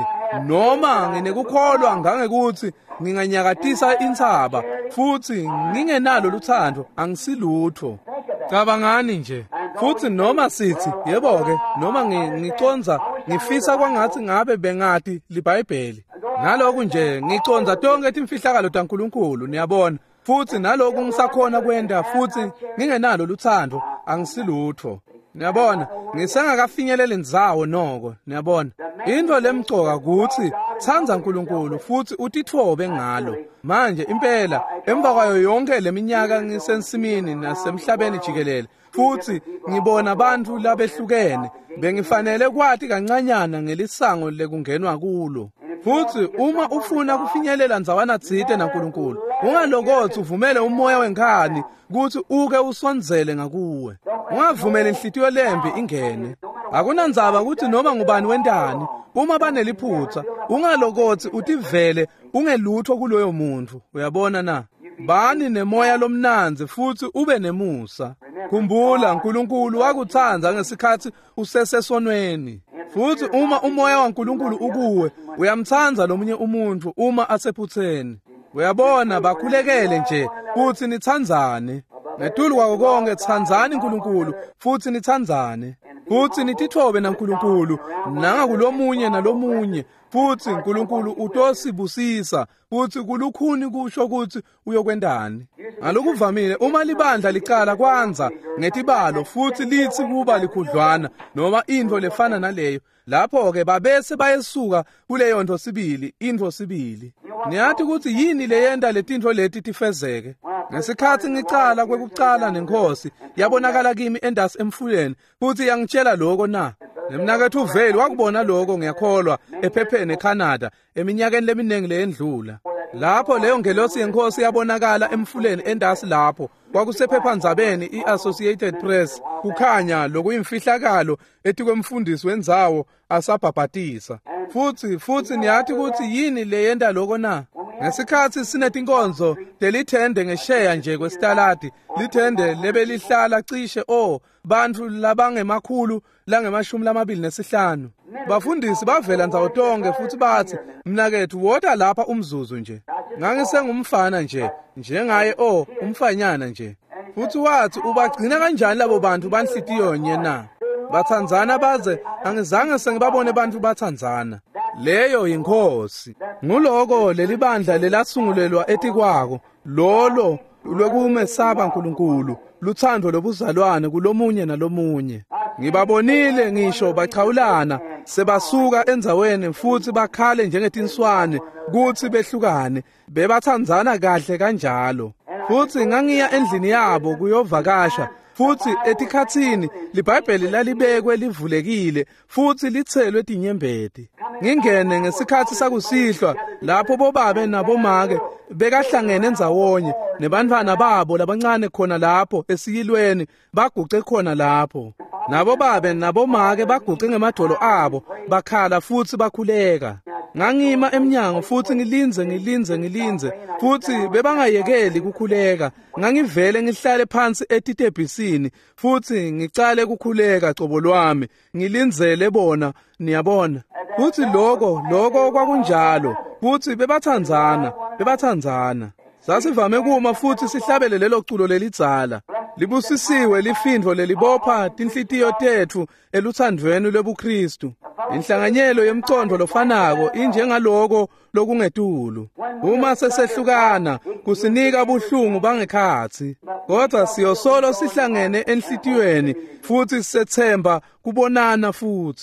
Speaker 3: noma nginekukholwa ngangekuthi nginganyakatisa intsaba futhi ngingenalo luthando angisilutho. Cabangani nje, futhi noma sithi yebo-ke, noma ngiconza ngifisa kwangathi ngabe bengati liBhayibheli, nalokhu nje ngiconza tonke timfihlakalo taNkulunkulu. Niyabona, futhi nalokhu ngisakhona kwenda futhi ngingenalo luthando angisilutho. Niyabona, ngisengakafinyeleli ndzawo noko. Niyabona, into lemcoka ukuthi thandza uNkulunkulu futhi utitfobe ngalo. Manje impela emva kwayo yonke leminyaka ngisensimini nasemhlabeni jikelele futhi ngibona abantu labehlukene, bengifanele kwathi kancanyana ngelisango lekungenwa kulo. Futhi uma ufuna kufinyelela ndzawana tsite naNkulunkulu, ungalokothi uvumele umoya wenkhani ukuthi uke usondzele ngakuwe. Ungavumeli inhlitiyo lembi ingene. Akunandzaba ukuthi noma ngubani wendani, uma baneliphutsa, ungalokothi utivele ungelutho kuloyo muntu. Uyabona na? Bani nemoya lomnanzi futhi ube nemusa. Khumbula, uNkulunkulu wakuthandza ngesikhathi usesesonweni. Futhi uma umoya waNkulunkulu ukuwe, uyamthandza lomunye umuntu uma asephutheni. Uyabona, bakhulekele nje futhi nithandzane. Ngetulu kwako konke thandzani uNkulunkulu futhi nithandzane. Futhi nitithobe naNkulunkulu nangakulomunye nalomunye. Futhi uNkulunkulu utosibusisa futhi kulukhuni kusho ukuthi uyokwendani. Ngalokuvamile uma libandla licala kwanza ngetibalo futhi lithi kuba likhudlwana noma into lefana naleyo, lapho-ke babese bayesuka kuleyo nto sibili, into sibili. Niyathi ukuthi yini leyenda letintfo leti tifezeke? Ngesikhathi ngicala kwekucala nenkosi yabonakala kimi endasi emfuleni futhi yangitshela lokho na. Nemnakethu uveli wakubona lokho, ngiyakholwa, ephepheni eCanada eminyakeni leminengi leyendlula. Lapho leyo ngelosi yenkosi yabonakala emfuleni endasi, lapho kwakusephephandzabeni i-Associated Press, kukhanya lokuyimfihlakalo ethi kwemfundisi wendzawo asabhabhatisa. Futhi futhi niyathi ukuthi yini leyenda lokho na? Ngesikhathi sinetinkonzo delithende ngesheya nje kwesitaladi, lithende lebelihlala cishe o bantu labangemakhulu langemashumi lamabili nesihlanu. Bafundisi bavela ndzawo tonke futhi bathi, mnakethu woda lapha umzuzu nje. Ngangisengumfana nje, njengaye o umfanyana nje. Futhi wathi, ubagcina kanjani labo bantu banhlitiyo nye na? Bathandzana baze angizange sengibabone bantu bathandzana. Leyo yinkosi. Nguloko leli bandla lelasungulelwa etikwako, lolo lwekumesaba uNkulunkulu, luthando lobuzalwane kulomunye nalomunye. Ngibabonile ngisho bachawulana sebasuka endzaweni futhi bakhale njengetinswane kuthi behlukane, bebathandzana kahle kanjalo. Futhi ngangiya endlini yabo kuyovakasha, futhi etikhatsini liBhayibheli lalibekwe livulekile futhi lithelwe tinyembeti. Ngingene ngesikhathi sakusihlwa lapho bobabe nabomake bekahlangene endzawonye nebantwana babo labancane khona lapho esiyilweni baguce khona lapho. Nabo babe nabomake baguce ngemadolo abo bakhala futhi bakhuleka. Ngangima emnyango futhi ngilinze ngilinze ngilinze futhi bebangayekeli kukhuleka. Ngangivele ngihlale phansi etitebhisini futhi ngicale kukhuleka cobo lwami ngilinzele bona. Niyabona, futhi lokho lokho kwakunjalo futhi bebathandzana bebathandzana. Sasivame kuma futhi sihlabele lelo culo lelidzala. Libusisiwe lifindvo lelibopha tinhlitiyo tethu eluthandweni lwebuKristu. Inhlanganyelo yemcondo lofanako injengaloko lokungetulu. Uma sesehlukana kusinika buhlungu bangekhathi, kodwa siyosolo sihlangene enhlitiyweni futhi sethemba kubonana futhi.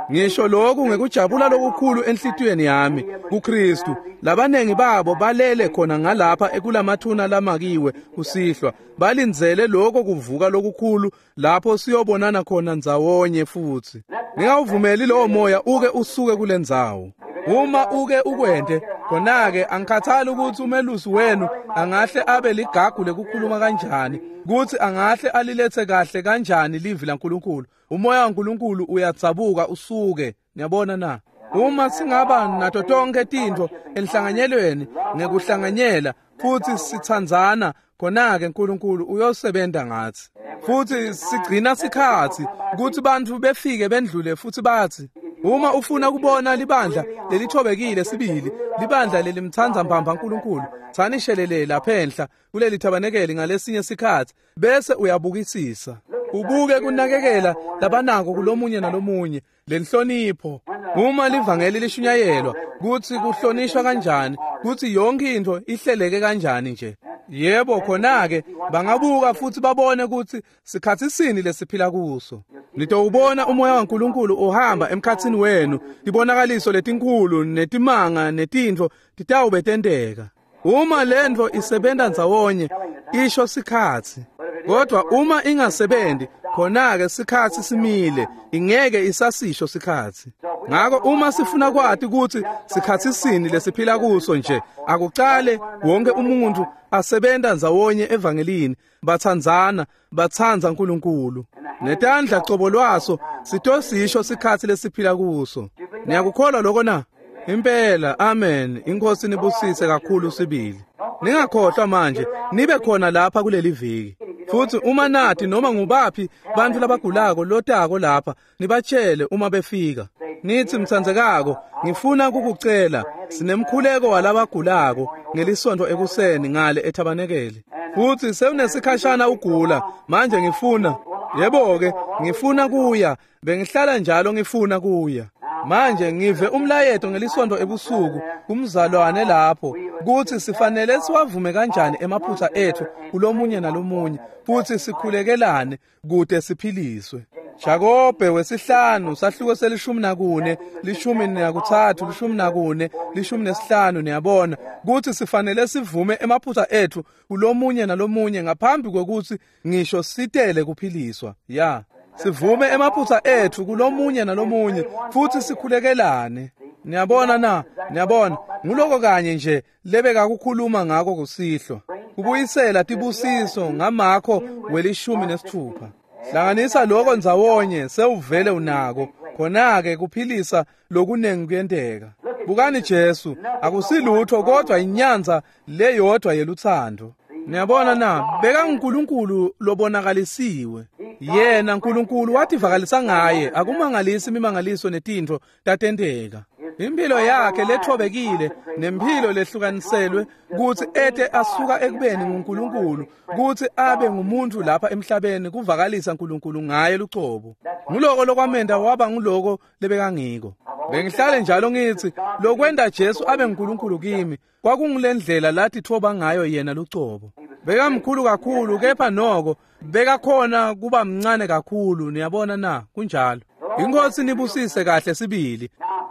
Speaker 3: Ngisho lokhu ngekujabula lokukhulu enhlitiyweni yami kuKristu. Labanengi babo balele khona ngalapha ekulamathuna lamakiwe kusihlwa. Balindzele lokho kuvuka lokukhulu lapho siyobonana khona ndzawonye futhi. Ngingawuvumeli lowo moya uke usuke kulendzawo. Uma uke ukwente khona-ke angikhathali ukuthi umelusi wenu angahle abe ligagu lekukhuluma kanjani, kuthi angahle alilethe kahle kanjani livi laNkulunkulu. Umoya waNkulunkulu uyatsabuka usuke. Niyabona na? Uma singaba nato tonke tintfo enhlanganyelweni ngekuhlanganyela futhi sithandzana, khona-ke uNkulunkulu uyosebenta ngathi. Futhi sigcina sikhathi ukuthi bantfu befike bendlule futhi bathi, uma ufuna kubona libandla lelithobekile sibili, libandla lelimthanza mpamba uNkulunkulu, tsanishelele laphenhla kuleli thabanekeli ngalesinye sikhathi, bese uyabukisisa. Ubuke kunakekela labanako kulomunye nalomunye, lenhlonipho. Uma livangeli lishunyayelwa, kuthi kuhlonishwa kanjani, kuthi yonke into ihleleke kanjani nje. Yebo khona-ke bangabuka futhi babone ukuthi sikhathi sini lesiphila kuso. Nitowubona umoya waNkulunkulu uhamba emkhathini wenu, libonakaliso letinkulu netimanga netintfo titawube tenteka. Uma lento isebenta ndzawonye isho sikhathi. Kodwa uma ingasebenzi khona-ke sikhathi simile, ingeke isasisho sikhathi. Ngakho uma sifuna kwathi ukuthi sikhathi sini lesiphila kuso nje, akucale wonke umuntu asebenta ndzawonye evangelini, bathandzana, bathanza uNkulunkulu. Netandla cobo lwaso sitosisho sikhathi lesiphila kuso. Niyakukholwa lokho na? Impela, amen. Inkosi nibusise kakhulu sibili. Ningakhohlwa manje, nibe khona lapha kuleli viki. Futhi uma nathi noma ngubaphi bantu labagulako lotako lapha, nibatshele uma befika. Nithi mthandzekako, ngifuna kukucela, sinemkhuleko walabagulako ngelisonto ekuseni ngale ethabanekeli. Futhi sewunesikhashana ugula, manje ngifuna, yebo-ke, ngifuna kuya, bengihlala njalo ngifuna kuya. Manje ngive umlayeto ngelisonto ebusuku kumzalwane lapho, kuthi sifanele siwavume kanjani emaphutha ethu kulomunye nalomunye, futhi sikhulekelane kude siphiliswe. Jakobe wesihlanu sahluko selishumi nakune, lishumi nakuthathu, lishumi nakune, lishumi nesihlanu. Niyabona kuthi sifanele sivume emaphutha ethu kulomunye nalomunye ngaphambi kokuthi ngisho sitele kuphiliswa. Ya, sivume emaphutha ethu kulomunye nalomunye futhi sikhulekelane. Niyabona na? Niyabona nguloko kanye nje lebeka kukhuluma ngako kusihlwa, kubuyisela tibusiso ngamakho welishumi nesithupha. Hlanganisa lokho ndzawonye sewuvele unako, khona-ke kuphilisa lokunengi kuyenteka. Bukani Jesu, akusilutho kodwa inyanza leyodwa yeluthando. Niyabona na, beka uNkulunkulu lobonakalisiwe. Yena uNkulunkulu wativakalisa ngaye, akumangalisi imimangaliso netintfo tatenteka. Impilo yakhe lethobekile nempilo lehlukaniselwe kuthi ete asuka ekubeni nguNkulunkulu, kuthi abe ngumuntu lapha emhlabeni kuvakalisa uNkulunkulu ngaye lucobo. Nguloko lokwamenda waba nguloko lebeka ngiko. Bengihlale njalo ngithi lokwenda Jesu abe nguNkulunkulu kimi, kwakungulendlela lathi thoba ngayo yena lucobo. Beka mkhulu kakhulu, kepha noko beka khona kuba mncane kakhulu. Niyabona na? Kunjalo. Inkosi nibusise kahle sibili.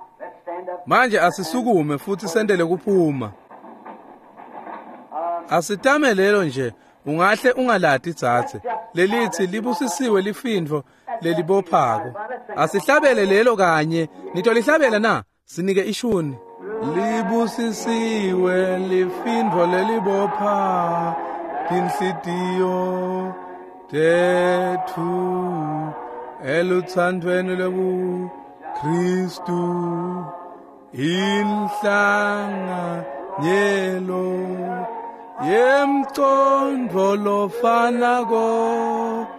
Speaker 3: Manje asisukume futhi sendele kuphuma. Asitame lelo nje, ungahle ungalati dzathe. Lelithi libusisiwe lifindvo lelibophako. Asihlabele lelo kanye, nitolihlabela na? Sinike ishuni. Libusisiwe lifindvo lelibopha tinhlitiyo tethu eluthandweni lwebu Kristu. Inhlanganyelo yemcondvo lofanako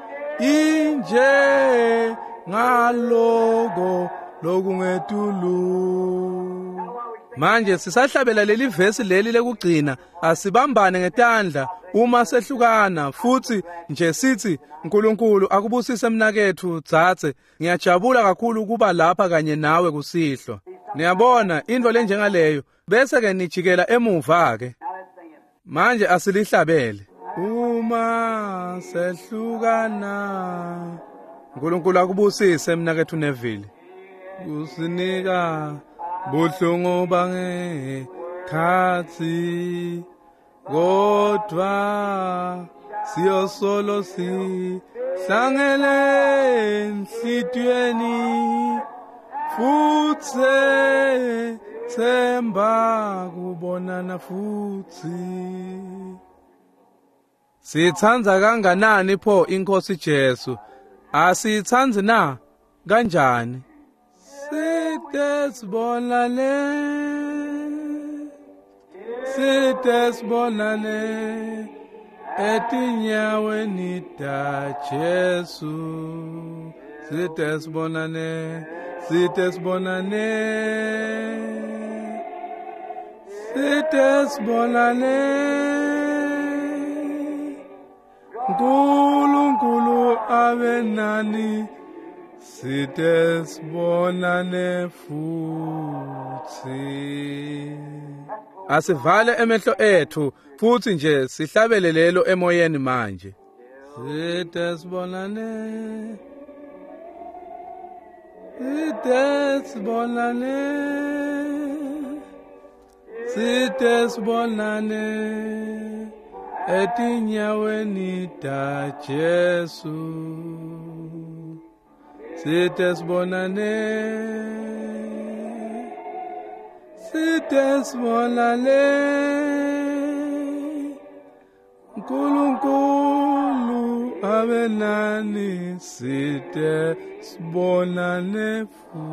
Speaker 3: inje ngaloko lokungetulu. Manje sisahlabela leli vesi leli lekugcina, asibambane ngetandla uma sehlukana futhi nje sithi uNkulunkulu akubusise mnakethu dzathe. Ngiyajabula kakhulu ukuba lapha kanye nawe kusihlwa. Niyabona into lenjengaleyo, bese ke nijikela emuva ke. Manje asilihlabele. Uma sehlukana, uNkulunkulu akubusise mnakethu Neville. kusinika buhlungu bangekhathi kodwa siyosolo sihlangele enhlitiyweni futhi themba kubonana futhi. Sithandza kanganani pho iNkosi Jesu? Asithandzi na kanjani? Sithe sibonane, sithe sibonane etinyaweni ta Jesu. Sithe sibonane, sithe sibonane, sithe sibonane. Nkulunkulu abe nani, sithe sibonane futhi. Asivale emehlo ethu futhi nje sihlabele lelo emoyeni manje. Sithe sibonane, sithe sibonane, sithe sibonane etinyaweni ta Jesu. Sithe sibonane, sithe sibonane. Nkulunkulu abe nani, sithe sibonane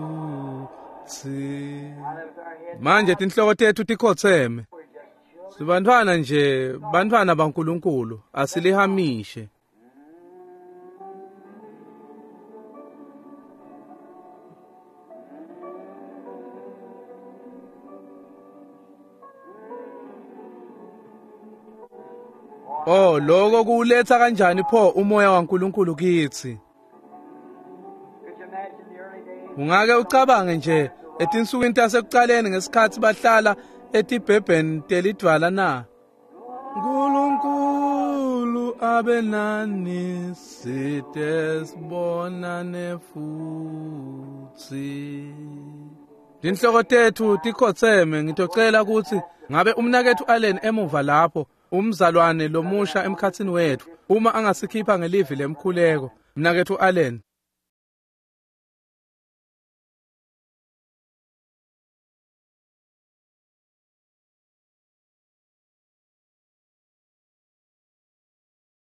Speaker 3: futhi. Manje tinhloko tethu tikhotheme. Sibantwana nje, bantwana baNkulunkulu, asilihamishe. Oh, lokho kuletha kanjani pho umoya waNkulunkulu kithi? Ungake ucabange nje etinsukwini tasekuqaleni ngesikhathi bahlala etibhebheni telidwala na? Nkulunkulu abe nani, sithe sibonane futhi. Dinhloko tethu tikhotheme. Ngitocela ukuthi ngabe umnakethu Allen emuva lapho, umzalwane lomusha emkhathini wethu, uma angasikhipha ngelivi lemkhuleko. Mnakethu Allen,